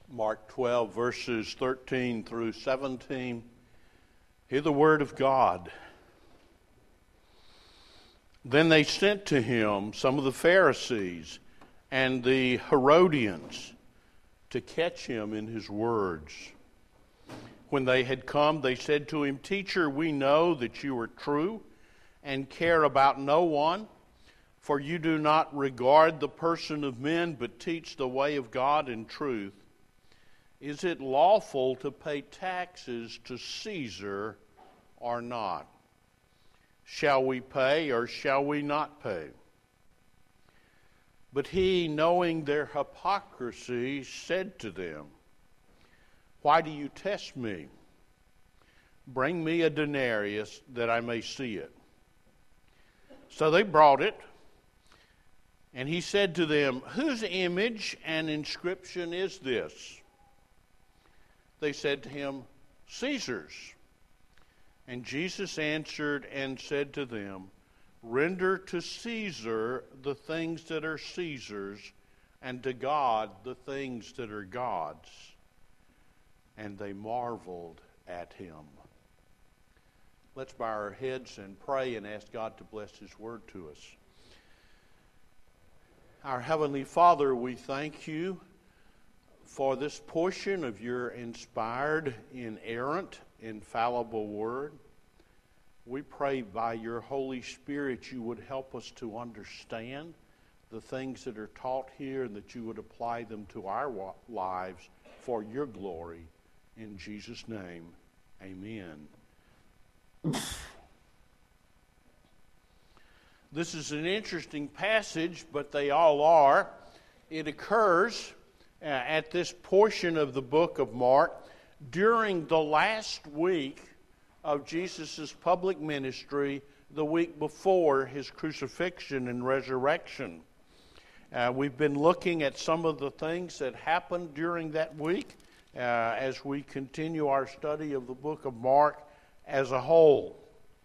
Mark 12, verses 13 through 17. Hear the word of God. Then they sent to him some of the Pharisees and the Herodians to catch him in his words. When they had come, they said to him, "Teacher, we know that you are true and care about no one, for you do not regard the person of men, but teach the way of God in truth. Is it lawful to pay taxes to Caesar or not? Shall we pay or shall we not pay?" But he, knowing their hypocrisy, said to them, "Why do you test me? Bring me a denarius that I may see it." So they brought it, and he said to them, "Whose image and inscription is this?" They said to him, "Caesar's." And Jesus answered and said to them, "Render to Caesar the things that are Caesar's, and to God the things that are God's." And they marveled at him. Let's bow our heads and pray and ask God to bless his word to us. Our Heavenly Father, we thank you for this portion of your inspired, inerrant, infallible word. We pray by your Holy Spirit you would help us to understand the things that are taught here and that you would apply them to our lives for your glory. In Jesus' name, amen. This is an interesting passage, but they all are. It occurs at this portion of the book of Mark during the last week of Jesus' public ministry, the week before his crucifixion and resurrection. We've been looking at some of the things that happened during that week as we continue our study of the book of Mark as a whole.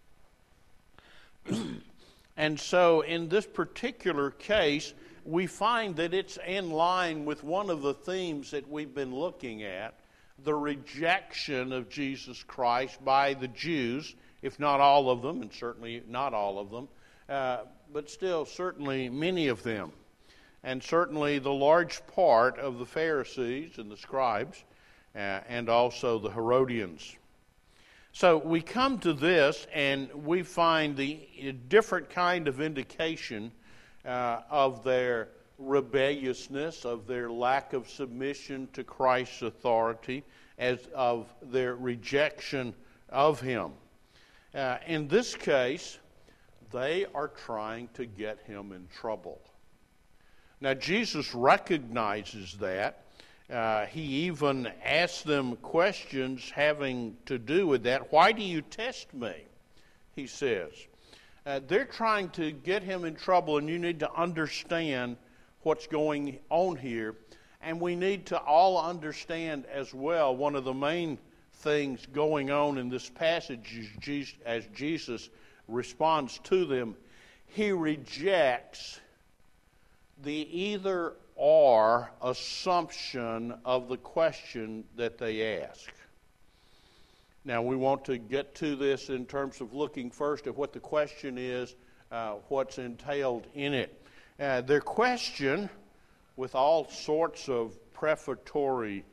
And so in this particular case, we find that it's in line with one of the themes that we've been looking at, the rejection of Jesus Christ by the Jews, if not all of them, and certainly not all of them, but still certainly many of them, and certainly the large part of the Pharisees and the scribes, and also the Herodians. So we come to this and we find the different kind of indication of their rebelliousness, of their lack of submission to Christ's authority, as of their rejection of him. In this case, they are trying to get him in trouble. Now, Jesus recognizes that. He even asks them questions having to do with that. "Why do you test me?" he says. They're trying to get him in trouble, and you need to understand what's going on here. And we need to all understand as well, one of the main things going on in this passage is as Jesus responds to them, he rejects the either-or assumption of the question that they ask. Now, we want to get to this in terms of looking first at what the question is, what's entailed in it. Their question, with all sorts of prefatory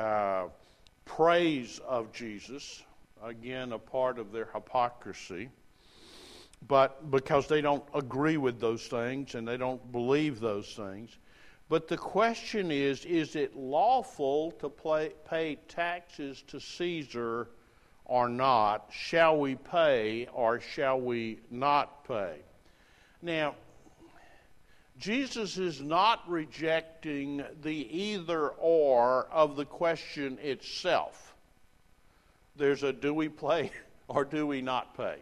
praise of Jesus, again, a part of their hypocrisy, but because they don't agree with those things and they don't believe those things. But the question is it lawful to pay taxes to Caesar or not? Shall we pay or shall we not pay? Now, Jesus is not rejecting the either-or of the question itself. There's a do we pay or do we not pay?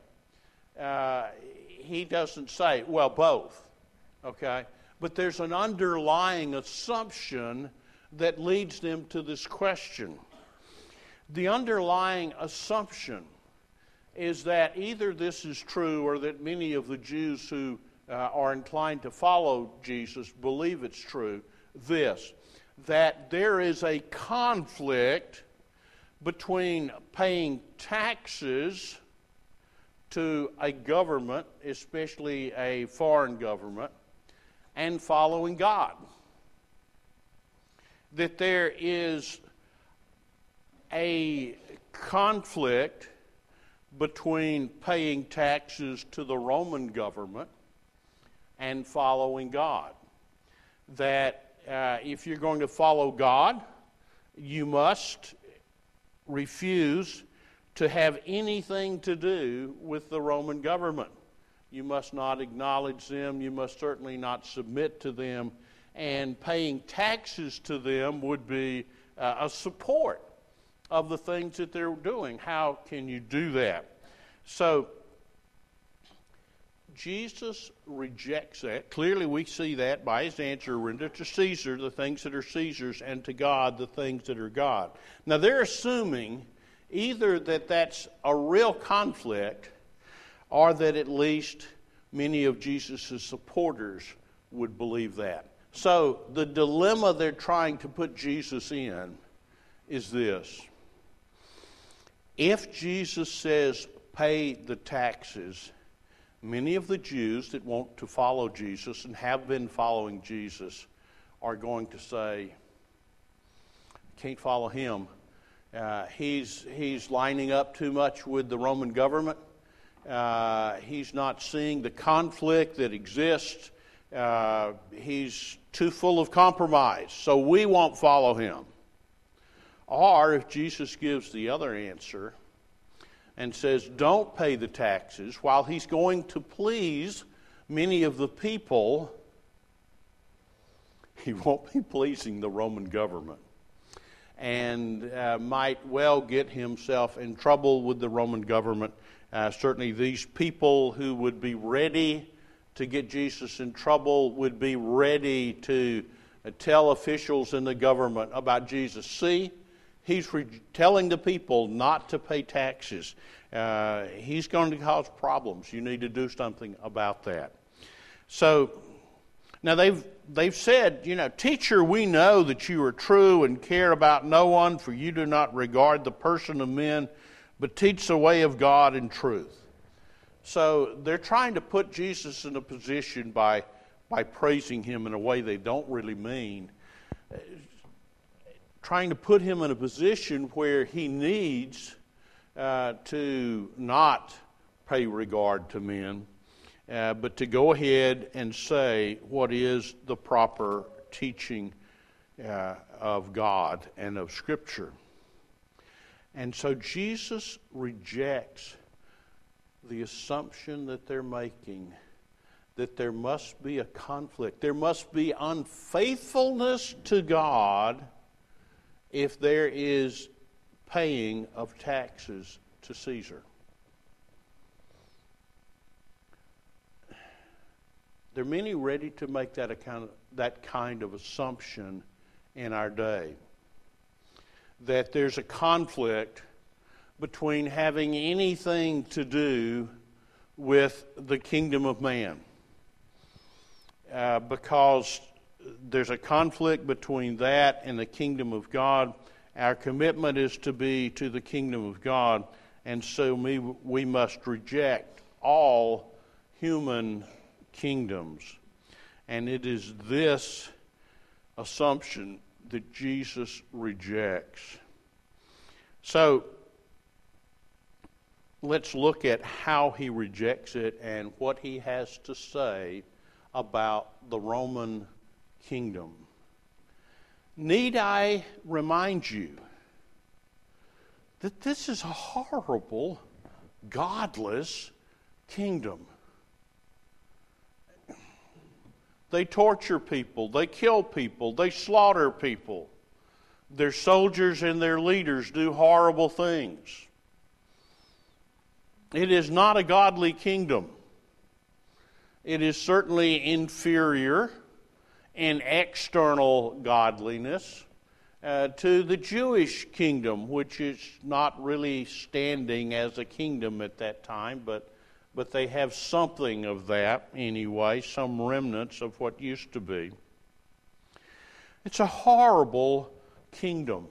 He doesn't say, well, both, okay? But there's an underlying assumption that leads them to this question. The underlying assumption is that either this is true or that many of the Jews who are inclined to follow Jesus believe it's true, this, that there is a conflict between paying taxes to a government, especially a foreign government, and following God. That there is a conflict between paying taxes to the Roman government and following God. That if you're going to follow God, you must refuse to have anything to do with the Roman government. You must not acknowledge them. You must certainly not submit to them. And paying taxes to them would be a support of the things that they're doing. How can you do that? So, Jesus rejects that. Clearly we see that by his answer, render to Caesar the things that are Caesar's, and to God the things that are God. Now they're assuming either that that's a real conflict, or that at least many of Jesus' supporters would believe that. So the dilemma they're trying to put Jesus in is this. If Jesus says, pay the taxes, many of the Jews that want to follow Jesus and have been following Jesus are going to say, can't follow him. He's lining up too much with the Roman government. He's not seeing the conflict that exists. He's too full of compromise, so we won't follow him. Or if Jesus gives the other answer and says, don't pay the taxes, while he's going to please many of the people, he won't be pleasing the Roman government, and might well get himself in trouble with the Roman government. Certainly these people who would be ready to get Jesus in trouble would be ready to tell officials in the government about Jesus. See, he's telling the people not to pay taxes. He's going to cause problems. You need to do something about that. So, now they've said, teacher, we know that you are true and care about no one, for you do not regard the person of men, but teach the way of God in truth. So they're trying to put Jesus in a position by praising him in a way they don't really mean, trying to put him in a position where he needs to not pay regard to men, but to go ahead and say what is the proper teaching of God and of Scripture. And so Jesus rejects the assumption that they're making, that there must be a conflict. There must be unfaithfulness to God if there is paying of taxes to Caesar. There are many ready to make that kind of assumption in our day, that there's a conflict between having anything to do with the kingdom of man, because there's a conflict between that and the kingdom of God. Our commitment is to be to the kingdom of God, and so we must reject all human kingdoms. And it is this assumption that Jesus rejects. So let's look at how he rejects it and what he has to say about the Roman kingdom. Need I remind you that this is a horrible, godless kingdom? They torture people, they kill people, they slaughter people. Their soldiers and their leaders do horrible things. It is not a godly kingdom. It is certainly inferior in external godliness to the Jewish kingdom, which is not really standing as a kingdom at that time, but they have something of that anyway, some remnants of what used to be. It's a horrible kingdom.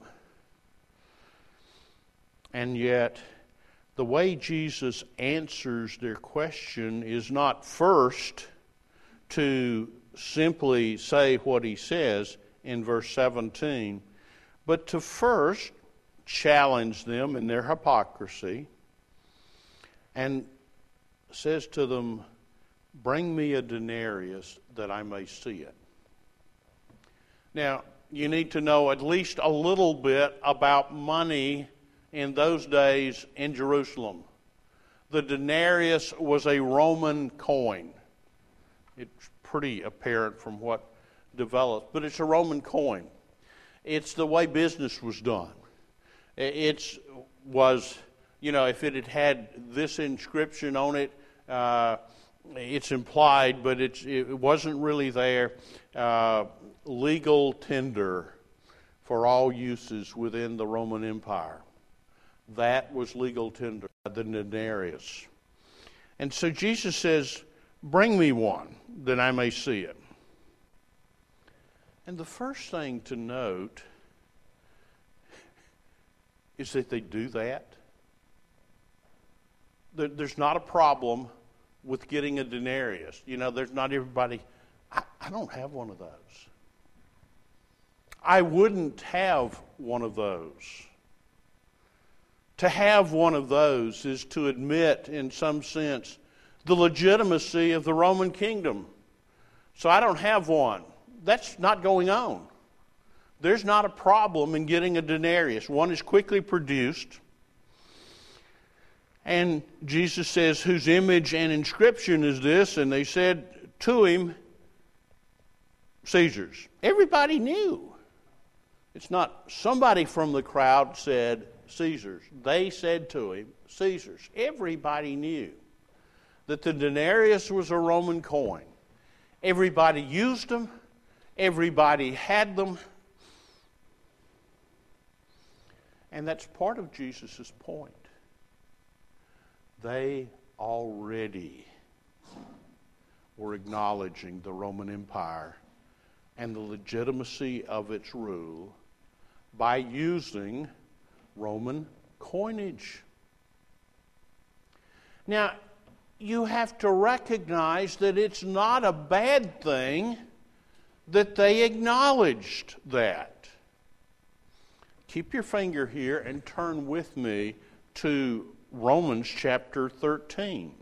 And yet, the way Jesus answers their question is not first to simply say what he says in verse 17, but to first challenge them in their hypocrisy and says to them, "Bring me a denarius that I may see it." Now, you need to know at least a little bit about money in those days in Jerusalem. The denarius was a Roman coin. It's pretty apparent from what developed, but it's a Roman coin. It's the way business was done. It was, if it had had this inscription on it, it's implied, but it wasn't really there. Legal tender for all uses within the Roman Empire. That was legal tender, the denarius. And so Jesus says, "Bring me one, that I may see it." And the first thing to note is that they do that. There's not a problem with getting a denarius. There's not everybody, I don't have one of those. I wouldn't have one of those. To have one of those is to admit, in some sense, the legitimacy of the Roman kingdom. So I don't have one. That's not going on. There's not a problem in getting a denarius. One is quickly produced. And Jesus says, "Whose image and inscription is this?" And they said to him, "Caesar's." Everybody knew. It's not somebody from the crowd said Caesar's. They said to him, "Caesar's." Everybody knew that the denarius was a Roman coin. Everybody used them. Everybody had them. And that's part of Jesus' point. They already were acknowledging the Roman Empire and the legitimacy of its rule by using Roman coinage. Now, you have to recognize that it's not a bad thing that they acknowledged that. Keep your finger here and turn with me to Romans chapter 13.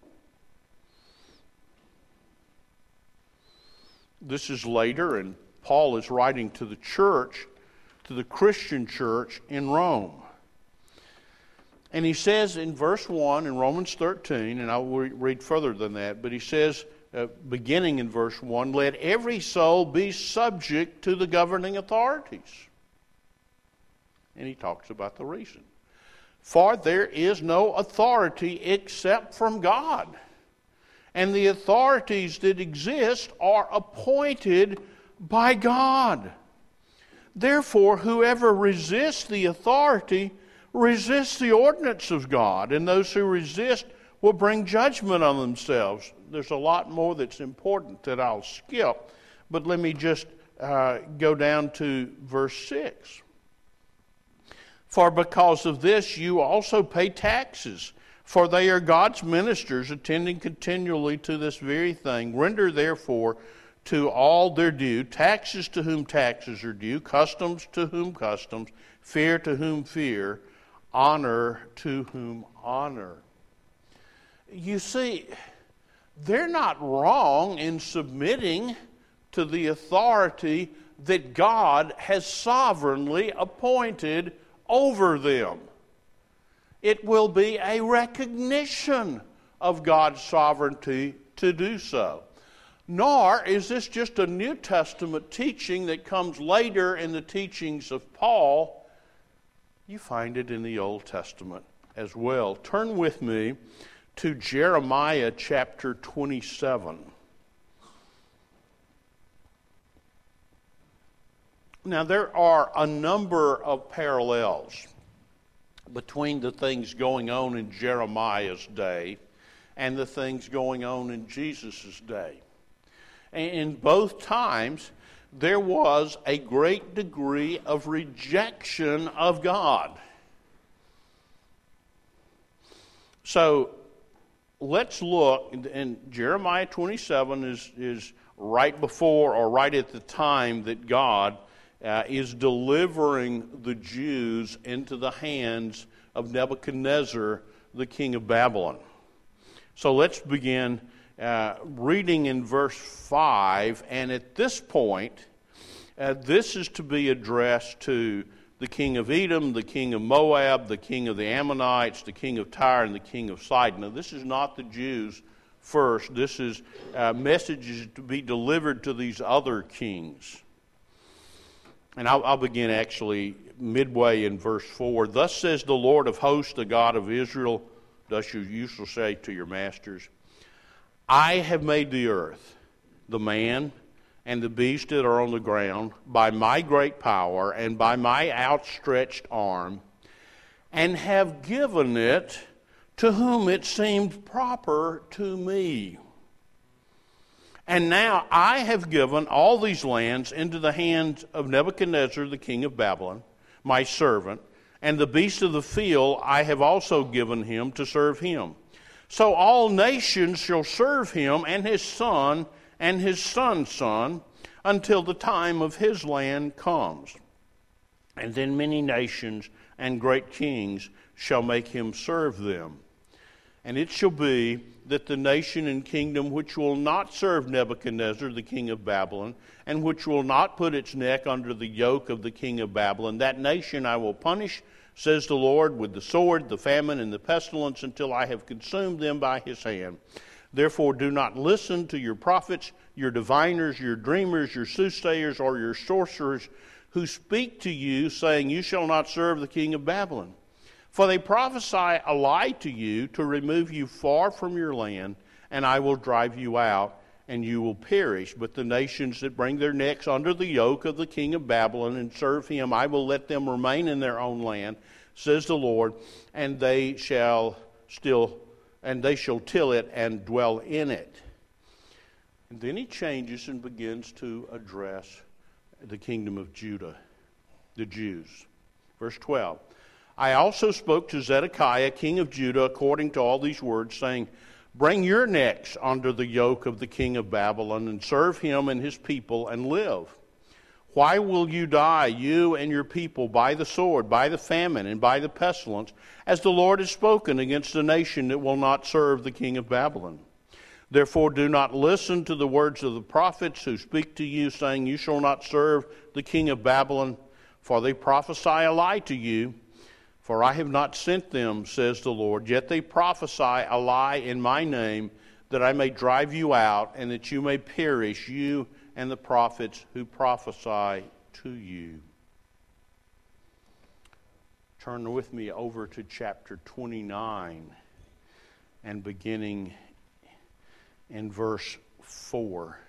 This is later, and Paul is writing to the church, to the Christian church in Rome. And he says in verse 1 in Romans 13, and I will read further than that, but he says, beginning in verse 1, "Let every soul be subject to the governing authorities." And he talks about the reason. "For there is no authority except from God. And the authorities that exist are appointed by God. Therefore, whoever resists the authority resists the ordinance of God, and those who resist will bring judgment on themselves." There's a lot more that's important that I'll skip, but let me just go down to verse 6. "For because of this you also pay taxes, for they are God's ministers, attending continually to this very thing. Render therefore to all their due, taxes to whom taxes are due, customs to whom customs, fear to whom fear, honor to whom honor." You see, they're not wrong in submitting to the authority that God has sovereignly appointed over them. It will be a recognition of God's sovereignty to do so. Nor is this just a New Testament teaching that comes later in the teachings of Paul. You find it in the Old Testament as well. Turn with me to Jeremiah chapter 27. Now, there are a number of parallels between the things going on in Jeremiah's day and the things going on in Jesus' day. In both times, there was a great degree of rejection of God. So let's look, and Jeremiah 27 is right before or right at the time that God is delivering the Jews into the hands of Nebuchadnezzar, the king of Babylon. So let's begin reading in verse 5, and at this point, this is to be addressed to the king of Edom, the king of Moab, the king of the Ammonites, the king of Tyre, and the king of Sidon. Now, this is not the Jews first. This is messages to be delivered to these other kings. And I'll begin actually midway in verse 4. Thus says the Lord of hosts, the God of Israel, thus you shall say to your masters, I have made the earth, the man, and the beast that are on the ground, by my great power and by my outstretched arm, and have given it to whom it seemed proper to me. And now I have given all these lands into the hands of Nebuchadnezzar, the king of Babylon, my servant, and the beasts of the field I have also given him to serve him. So all nations shall serve him and his son and his son's son until the time of his land comes. And then many nations and great kings shall make him serve them. And it shall be that the nation and kingdom which will not serve Nebuchadnezzar, the king of Babylon, and which will not put its neck under the yoke of the king of Babylon, that nation I will punish, says the Lord, with the sword, the famine, and the pestilence, until I have consumed them by his hand. Therefore do not listen to your prophets, your diviners, your dreamers, your soothsayers, or your sorcerers, who speak to you, saying, you shall not serve the king of Babylon. For they prophesy a lie to you to remove you far from your land, and I will drive you out, and you will perish. But the nations that bring their necks under the yoke of the king of Babylon and serve him, I will let them remain in their own land, says the Lord, and they shall till it and dwell in it. And then he changes and begins to address the kingdom of Judah, the Jews. Verse 12. I also spoke to Zedekiah, king of Judah, according to all these words, saying, bring your necks under the yoke of the king of Babylon, and serve him and his people, and live. Why will you die, you and your people, by the sword, by the famine, and by the pestilence, as the Lord has spoken against a nation that will not serve the king of Babylon? Therefore do not listen to the words of the prophets who speak to you, saying, you shall not serve the king of Babylon, for they prophesy a lie to you. For I have not sent them, says the Lord, yet they prophesy a lie in my name, that I may drive you out, and that you may perish, you and the prophets who prophesy to you. Turn with me over to chapter 29, and beginning in verse 4.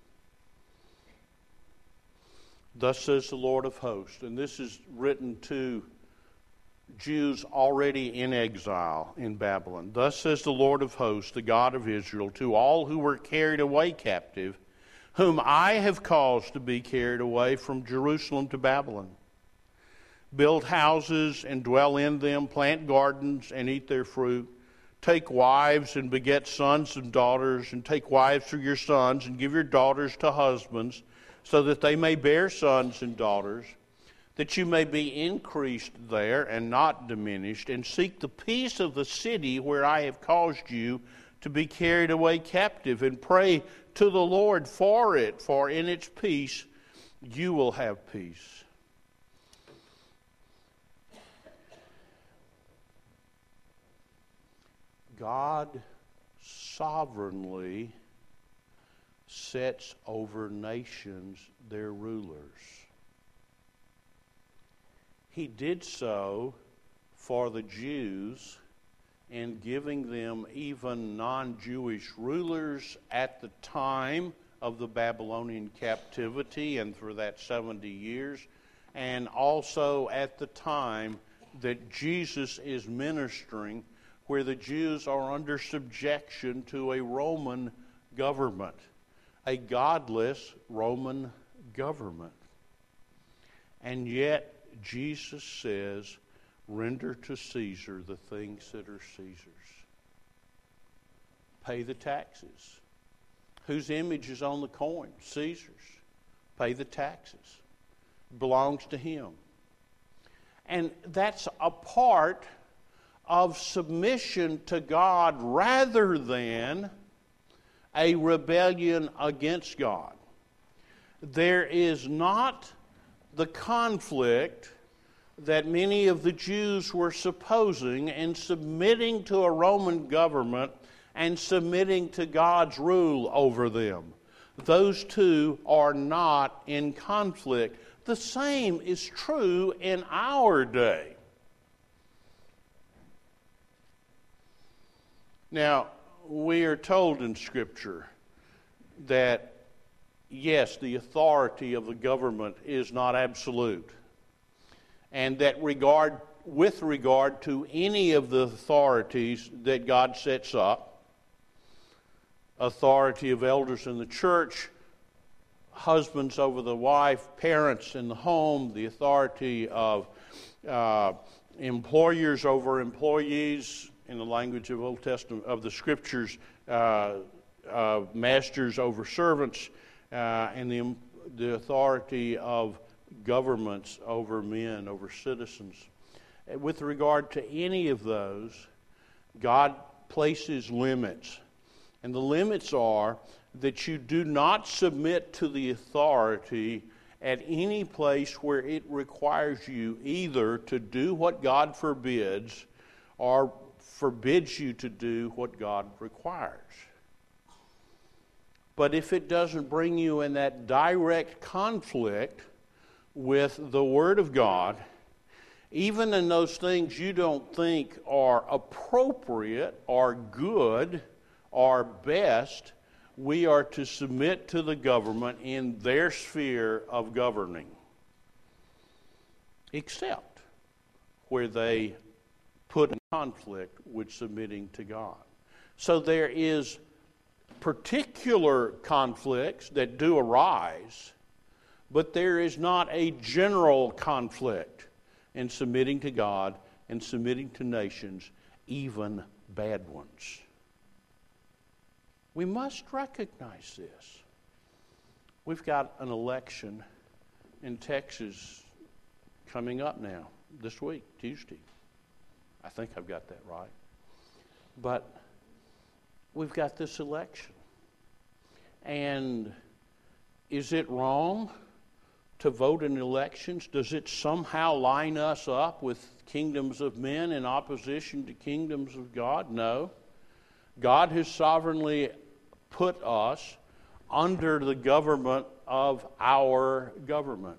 Thus says the Lord of hosts, and this is written to Jews already in exile in Babylon. Thus says the Lord of hosts, the God of Israel, to all who were carried away captive, whom I have caused to be carried away from Jerusalem to Babylon. Build houses and dwell in them, plant gardens and eat their fruit. Take wives and beget sons and daughters, and take wives for your sons, and give your daughters to husbands, so that they may bear sons and daughters, that you may be increased there and not diminished, and seek the peace of the city where I have caused you to be carried away captive, and pray to the Lord for it, for in its peace you will have peace. God sovereignly sets over nations their rulers. He did so for the Jews in giving them even non-Jewish rulers at the time of the Babylonian captivity and for that 70 years, and also at the time that Jesus is ministering, where the Jews are under subjection to a Roman government, a godless Roman government. And yet, Jesus says, render to Caesar the things that are Caesar's. Pay the taxes. Whose image is on the coin? Caesar's. Pay the taxes. It belongs to him. And that's a part of submission to God rather than a rebellion against God. There is not the conflict that many of the Jews were supposing in submitting to a Roman government and submitting to God's rule over them. Those two are not in conflict. The same is true in our day. Now, we are told in Scripture that, yes, the authority of the government is not absolute, and that with regard to any of the authorities that God sets up, authority of elders in the church, husbands over the wife, parents in the home, the authority of employers over employees, in the language of Old Testament of the Scriptures, masters over servants, and the authority of governments over men, over citizens. With regard to any of those, God places limits. And the limits are that you do not submit to the authority at any place where it requires you either to do what God forbids or forbids you to do what God requires. But if it doesn't bring you in that direct conflict with the Word of God, even in those things you don't think are appropriate or good or best, we are to submit to the government in their sphere of governing, except where they put in conflict with submitting to God. So there is particular conflicts that do arise, but there is not a general conflict in submitting to God and submitting to nations, even bad ones. We must recognize this. We've got an election in Texas coming up now, this week, Tuesday. I think I've got that right. But we've got this election. And is it wrong to vote in elections? Does it somehow line us up with kingdoms of men in opposition to kingdoms of God? No. God has sovereignly put us under the government of our government.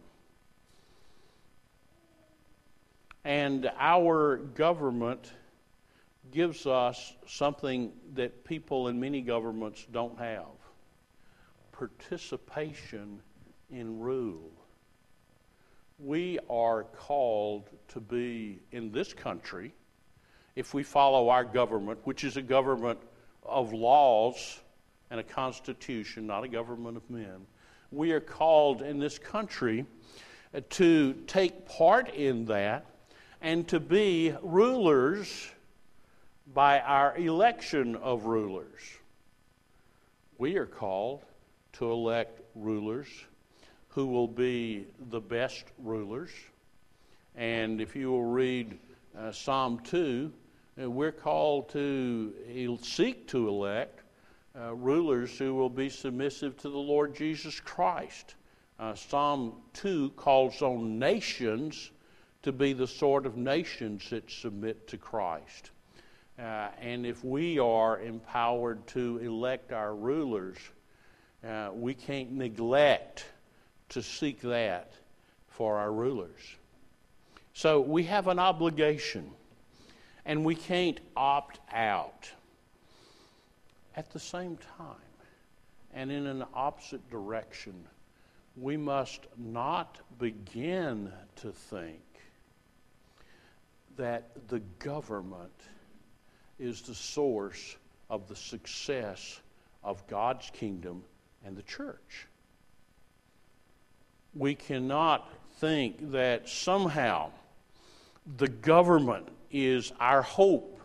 And our government gives us something that people in many governments don't have: participation in rule. We are called to be, in this country, if we follow our government, which is a government of laws and a constitution, not a government of men, we are called in this country to take part in that and to be rulers by our election of rulers. We are called to elect rulers who will be the best rulers. And if you will read Psalm 2, we're called to seek to elect rulers who will be submissive to the Lord Jesus Christ. Psalm 2 calls on nations to be the sort of nations that submit to Christ. And if we are empowered to elect our rulers, we can't neglect to seek that for our rulers. So we have an obligation, and we can't opt out. At the same time, and in an opposite direction, we must not begin to think that the government is the source of the success of God's kingdom and the church. we cannot think that somehow the government is our hope.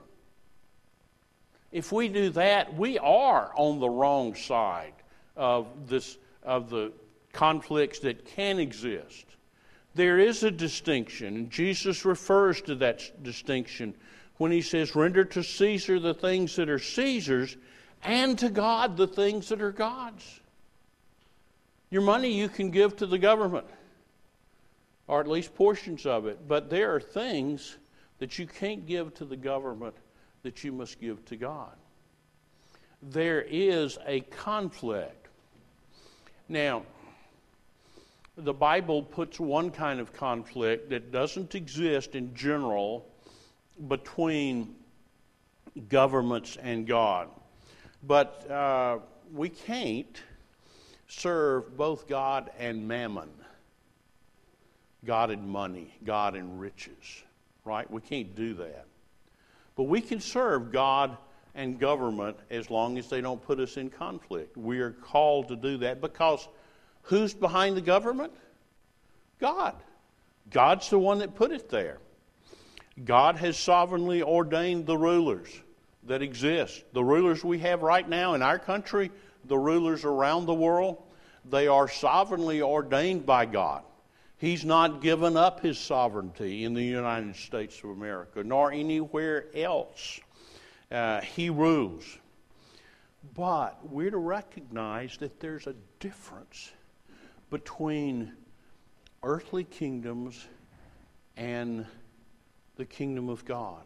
If we do that, we are on the wrong side of the conflicts that can exist. There is a distinction, and Jesus refers to that distinction when he says, "Render to Caesar the things that are Caesar's, and to God the things that are God's." Your money you can give to the government, or at least portions of it, but there are things that you can't give to the government that you must give to God. There is a conflict. Now, the Bible puts one kind of conflict that doesn't exist in general between governments and God. But we can't serve both God and mammon. God and money, God and riches, right? We can't do that. But we can serve God and government as long as they don't put us in conflict. We are called to do that because who's behind the government? God. God's the one that put it there. God has sovereignly ordained the rulers that exist. The rulers we have right now in our country, the rulers around the world, they are sovereignly ordained by God. He's not given up his sovereignty in the United States of America, nor anywhere else. He rules. But we're to recognize that there's a difference between earthly kingdoms and the kingdom of God.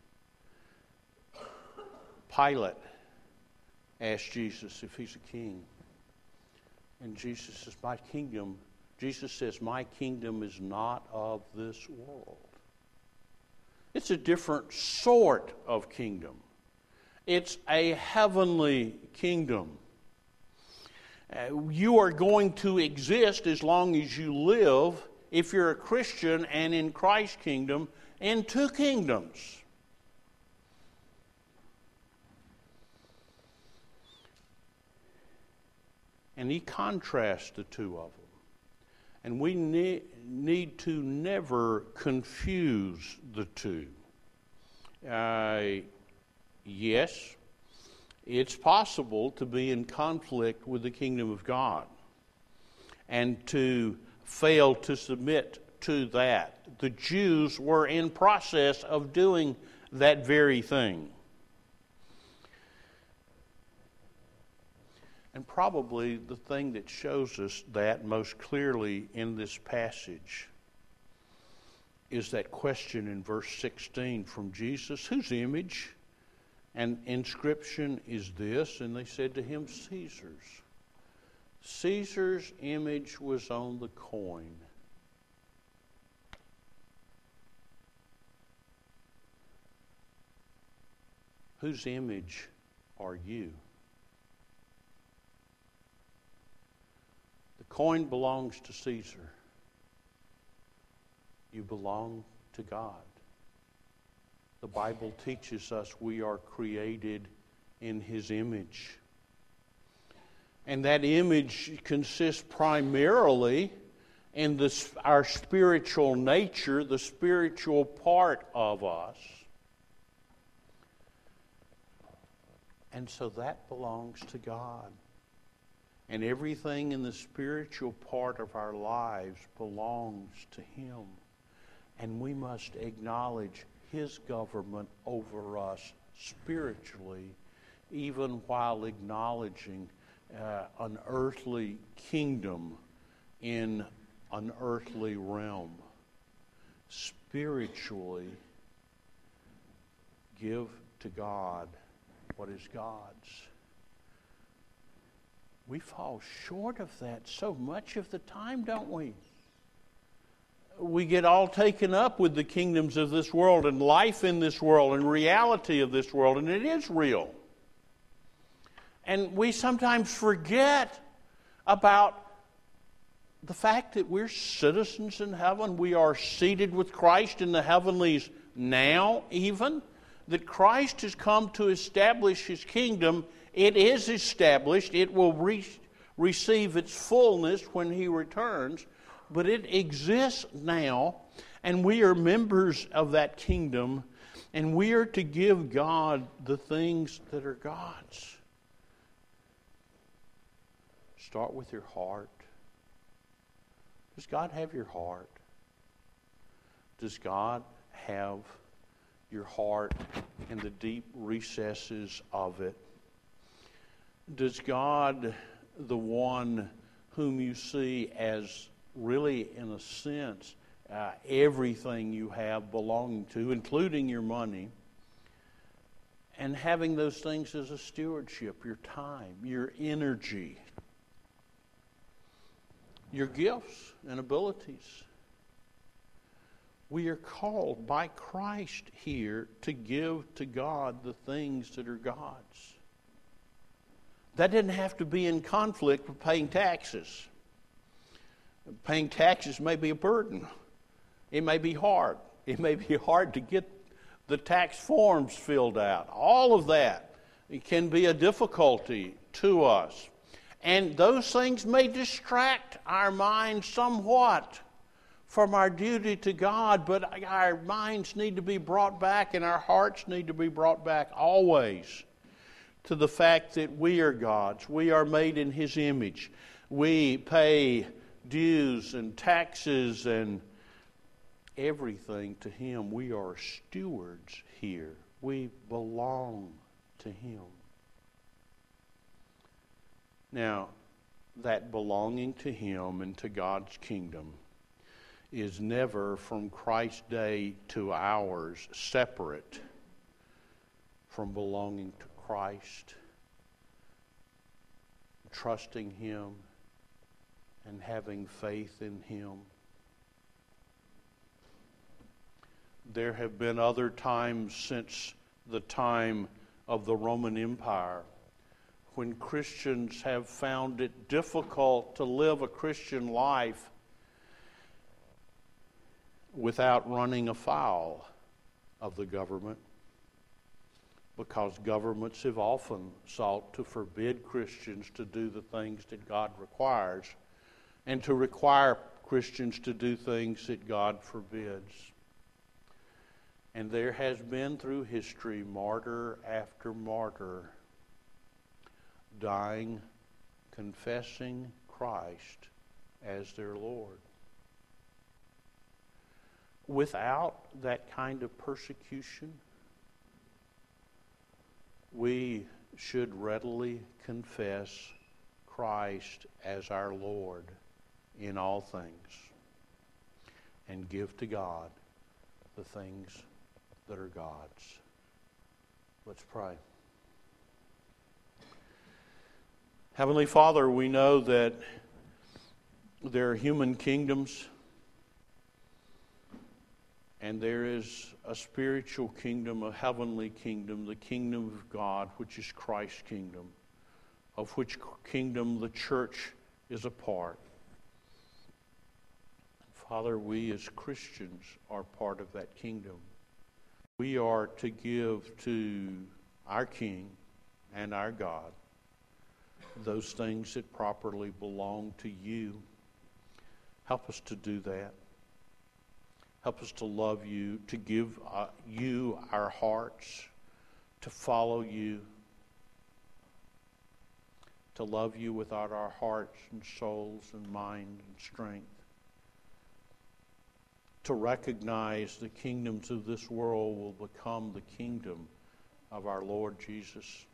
Pilate asked Jesus if he's a king. And Jesus says, Jesus says, my kingdom is not of this world. It's a different sort of kingdom. It's a heavenly kingdom. You are going to exist as long as you live, if you're a Christian and in Christ's kingdom, in two kingdoms. And he contrasts the two of them. And we need to never confuse the two. Yes, it's possible to be in conflict with the kingdom of God and to fail to submit to that. The Jews were in process of doing that very thing. And probably the thing that shows us that most clearly in this passage is that question in verse 16 from Jesus, whose image and inscription is this? And they said to him, Caesar's. Caesar's image was on the coin. Whose image are you? The coin belongs to Caesar. You belong to God. The Bible teaches us we are created in His image. And that image consists primarily in our spiritual nature, the spiritual part of us. And so that belongs to God. And everything in the spiritual part of our lives belongs to Him. And we must acknowledge His government over us spiritually, even while acknowledging an earthly kingdom in an earthly realm. Spiritually, give to God what is God's. We fall short of that so much of the time, don't we? We get all taken up with the kingdoms of this world and life in this world and reality of this world, and it is real. And we sometimes forget about the fact that we're citizens in heaven. We are seated with Christ in the heavenlies now, even. That Christ has come to establish His kingdom. It is established. It will receive its fullness when He returns. but it exists now, and we are members of that kingdom, and we are to give God the things that are God's. Start with your heart. Does God have your heart? Does God have your heart in the deep recesses of it? Does God, the one whom you see as really, in a sense, everything you have belonging to, including your money, and having those things as a stewardship, your time, your energy, your gifts and abilities? We are called by Christ here to give to God the things that are God's. That didn't have to be in conflict with paying taxes. Paying taxes may be a burden. It may be hard. It may be hard to get the tax forms filled out. All of that, it can be a difficulty to us. And those things may distract our minds somewhat from our duty to God, but our minds need to be brought back and our hearts need to be brought back always to the fact that we are God's. We are made in His image. We pay dues and taxes and everything to Him. We are stewards here. We belong to Him. Now, that belonging to Him and to God's kingdom is never, from Christ's day to ours, separate from belonging to Christ, trusting Him, and having faith in Him. There have been other times since the time of the Roman Empire when Christians have found it difficult to live a Christian life without running afoul of the government, because governments have often sought to forbid Christians to do the things that God requires and to require Christians to do things that God forbids. And there has been through history martyr after martyr dying, confessing Christ as their Lord. Without that kind of persecution, we should readily confess Christ as our Lord in all things and give to God the things that are God's. Let's pray. Heavenly Father, we know that there are human kingdoms and there is a spiritual kingdom, a heavenly kingdom, the kingdom of God, which is Christ's kingdom, of which kingdom the church is a part. Father, we as Christians are part of that kingdom. We are to give to our King and our God those things that properly belong to you. Help us to do that. Help us to love you, to give you our hearts, to follow you, to love you without our hearts and souls and mind and strength, to recognize the kingdoms of this world will become the kingdom of our Lord Jesus,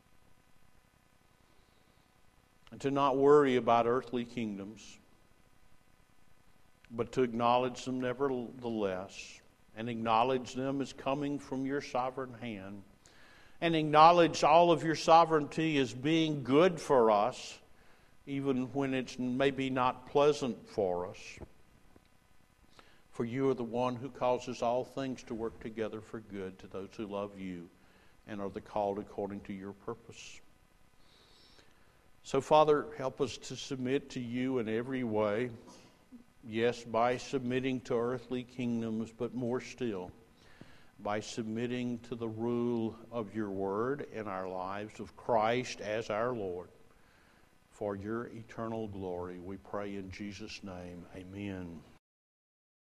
and to not worry about earthly kingdoms, but to acknowledge them nevertheless, and acknowledge them as coming from your sovereign hand, and acknowledge all of your sovereignty as being good for us, even when it's maybe not pleasant for us. For you are the one who causes all things to work together for good to those who love you and are the called according to your purpose. So, Father, help us to submit to you in every way. Yes, by submitting to earthly kingdoms, but more still, by submitting to the rule of your word in our lives, of Christ as our Lord. for your eternal glory. We pray in Jesus' name. Amen.